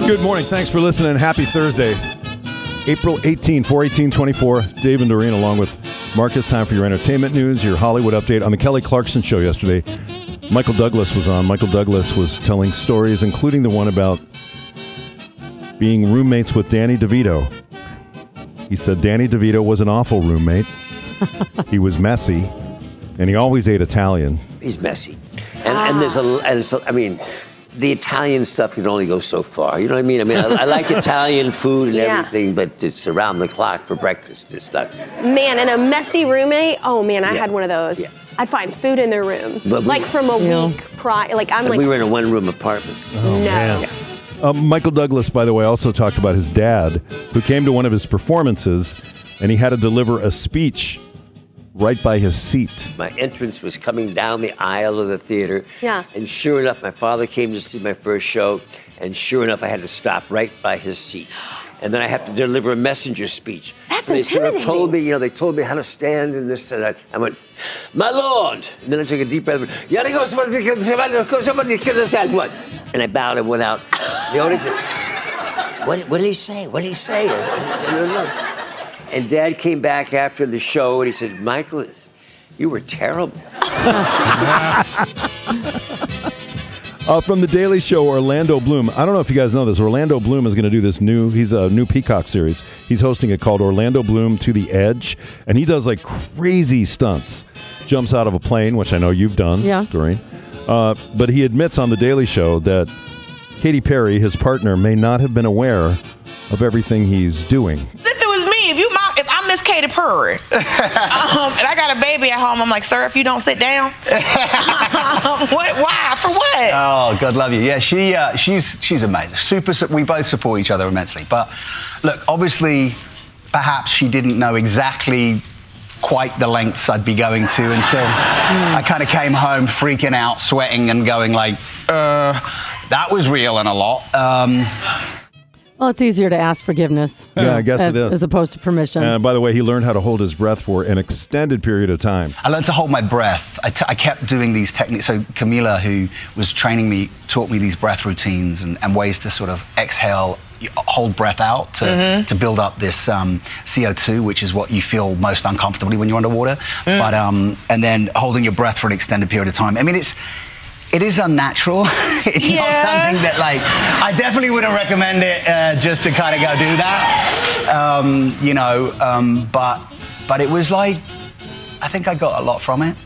Good morning. Thanks for listening. Happy Thursday. April 18, 4/18/24. Dave and Doreen along with Marcus. Time for your entertainment news, your Hollywood update. On the Kelly Clarkson show yesterday, Michael Douglas was on. Michael Douglas was telling stories, including the one about being roommates with Danny DeVito. He said Danny DeVito was an awful roommate. He was messy, and he always ate Italian. He's messy. And the Italian stuff can only go so far. You know what I mean? I like Italian food and everything, but it's around the clock for breakfast. It's not. Man, and a messy roommate. Oh man, I had one of those. Yeah. I'd find food in their room, from a week prior. We were in a one-room apartment. Oh, no. Man. Michael Douglas, by the way, also talked about his dad, who came to one of his performances, and he had to deliver a speech right by his seat. My entrance was coming down the aisle of the theater. Yeah. And sure enough, my father came to see my first show, and sure enough, I had to stop right by his seat. And then I have to deliver a messenger speech. That's they intimidating. sort of told me, they told me how to stand and this and that. I went, my lord. And then I took a deep breath. Somebody kill us at what? And I bowed and went out. The audience said, what did he say? What did he say? And Dad came back after the show and he said, Michael, you were terrible. From The Daily Show, Orlando Bloom. I don't know if you guys know this. Orlando Bloom is going to do this he's a new Peacock series. He's hosting it called Orlando Bloom to the Edge. And he does like crazy stunts. Jumps out of a plane, which I know you've done, Doreen. But he admits on The Daily Show that Katy Perry, his partner, may not have been aware of everything he's doing. If it was me, if I miss Katy Perry, and I got a baby at home, I'm like, sir, if you don't sit down, why? For what? Oh, God love you. Yeah, she's amazing. We both support each other immensely. But look, obviously, perhaps she didn't know exactly quite the lengths I'd be going to until I kind of came home freaking out, sweating, and going like, that was real and a lot. Well, it's easier to ask forgiveness. Yeah, I guess it is. As opposed to permission. And by the way, he learned how to hold his breath for an extended period of time. I learned to hold my breath. I kept doing these techniques. So Camila, who was training me, taught me these breath routines and ways to sort of exhale, hold breath out to build up this CO2, which is what you feel most uncomfortably when you're underwater. But and then holding your breath for an extended period of time. I mean, it is unnatural. It's not something that, I definitely wouldn't recommend it just to kind of go do that. But it was I think I got a lot from it.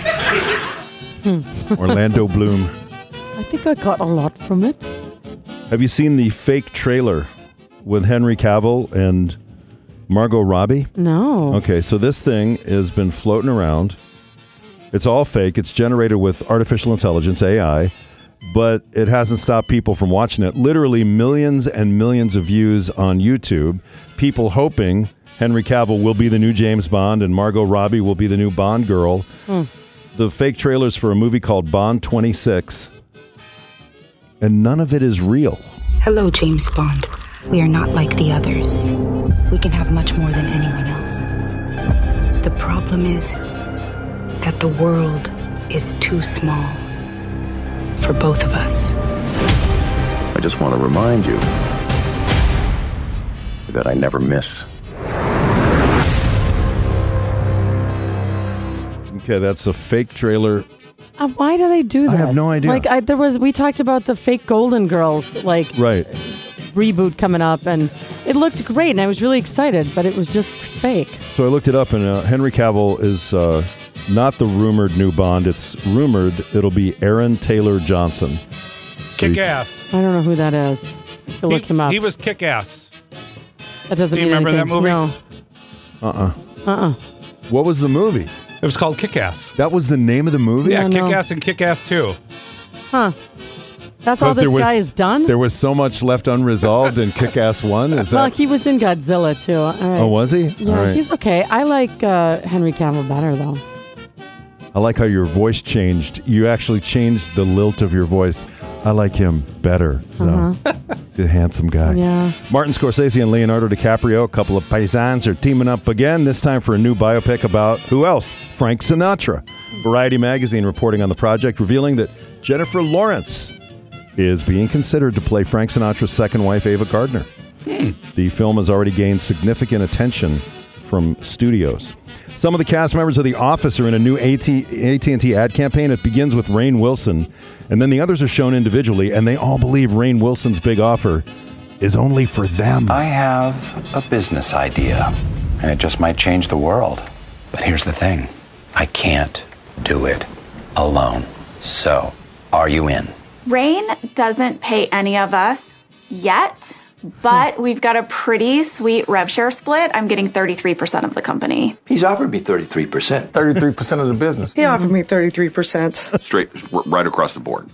Orlando Bloom. I think I got a lot from it. Have you seen the fake trailer with Henry Cavill and Margot Robbie? No. Okay, so this thing has been floating around. It's all fake. It's generated with artificial intelligence, AI, but it hasn't stopped people from watching it. Literally millions and millions of views on YouTube. People hoping Henry Cavill will be the new James Bond and Margot Robbie will be the new Bond girl. The fake trailers for a movie called Bond 26, and none of it is real. Hello, James Bond. We are not like the others. We can have much more than anyone else. The problem is that the world is too small for both of us. I just want to remind you that I never miss. Okay, that's a fake trailer. Why do they do this? I have no idea. We talked about the fake Golden Girls, right. reboot coming up, and it looked great, and I was really excited, but it was just fake. So I looked it up, and Henry Cavill is not the rumored new Bond. It's rumored it'll be Aaron Taylor Johnson. Kick-Ass. I don't know who that is. I have to look him up. He was Kick-Ass. That doesn't Do you mean remember anything. that movie? No. What was the movie? It was called Kick-Ass. That was the name of the movie? Yeah, Kick-Ass and Kick-Ass 2. Huh. That's all this guy has done? There was so much left unresolved in Kick-Ass 1? Is that? Well, he was in Godzilla, too. All right. Oh, was he? Yeah, all right. He's okay. I like Henry Cavill better, though. I like how your voice changed. You actually changed the lilt of your voice. I like him better. So. He's a handsome guy. Yeah. Martin Scorsese and Leonardo DiCaprio, a couple of paisans, are teaming up again, this time for a new biopic about who else? Frank Sinatra. Variety magazine reporting on the project, revealing that Jennifer Lawrence is being considered to play Frank Sinatra's second wife, Ava Gardner. The film has already gained significant attention from studios. Some of the cast members of The Office are in a new AT&T ad campaign. It begins with Rainn Wilson, and then the others are shown individually, and they all believe Rainn Wilson's big offer is only for them. I have a business idea, and it just might change the world. But here's the thing. I can't do it alone. So, are you in? Rainn doesn't pay any of us yet, but we've got a pretty sweet rev share split. I'm getting 33% of the company. He's offered me 33%. 33% of the business. He offered me 33%. Straight, right across the board.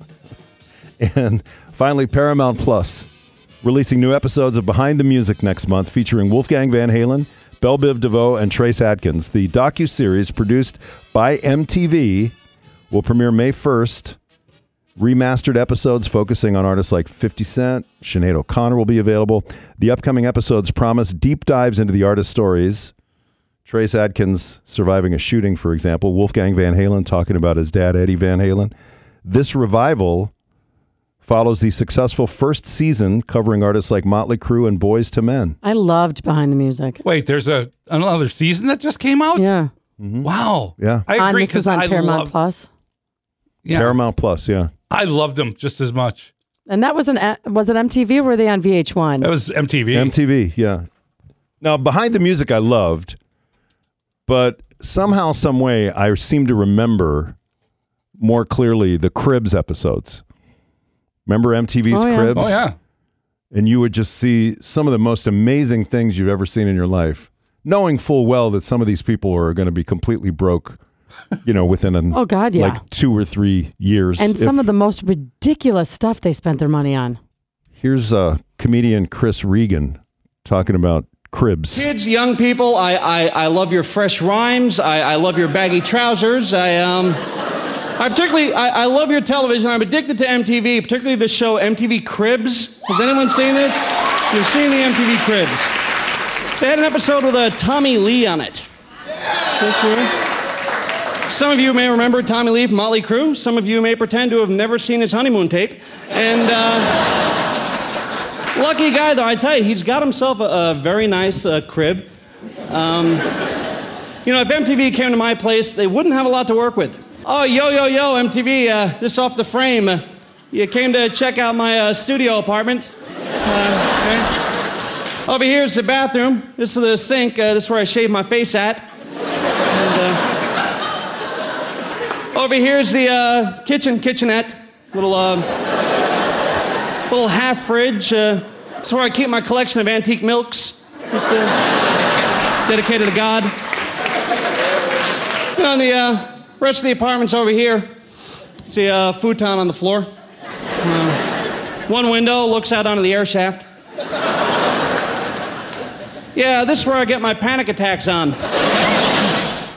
And finally, Paramount Plus, releasing new episodes of Behind the Music next month, featuring Wolfgang Van Halen, Belle Biv DeVoe, and Trace Adkins. The docuseries, produced by MTV, will premiere May 1st. Remastered episodes focusing on artists like 50 Cent, Sinead O'Connor will be available. The upcoming episodes promise deep dives into the artist stories. Trace Adkins surviving a shooting, for example. Wolfgang Van Halen talking about his dad, Eddie Van Halen. This revival follows the successful first season covering artists like Motley Crue and Boyz II Men. I loved Behind the Music. Wait, there's another season that just came out? Yeah. Mm-hmm. Wow. Yeah. I agree. This is on Paramount Plus. Yeah. Paramount Plus, yeah. I loved them just as much. And that was it MTV or were they on VH1? That was MTV. MTV, yeah. Now, Behind the Music I loved, but somehow, some way, I seem to remember more clearly the Cribs episodes. Remember MTV's Cribs? Oh, yeah. And you would just see some of the most amazing things you've ever seen in your life, knowing full well that some of these people are going to be completely broke, within like 2 or 3 years. And some of the most ridiculous stuff they spent their money on. Here's comedian Chris Regan talking about Cribs. Kids, young people, I love your fresh rhymes. I love your baggy trousers. I love your television. I'm addicted to MTV, particularly the show MTV Cribs. Has anyone seen this? You've seen the MTV Cribs. They had an episode with Tommy Lee on it. Some of you may remember Tommy Lee from Motley Crue. Some of you may pretend to have never seen his honeymoon tape. And lucky guy, though, I tell you, he's got himself a very nice crib. If MTV came to my place, they wouldn't have a lot to work with. Oh, yo, MTV, this off the frame. You came to check out my studio apartment. Okay. Over here's the bathroom. This is the sink. This is where I shave my face at. Over here's the kitchenette. Little half fridge. It's where I keep my collection of antique milks. It's dedicated to God. And the rest of the apartment's over here. See a futon on the floor. One window looks out onto the air shaft. Yeah, this is where I get my panic attacks on.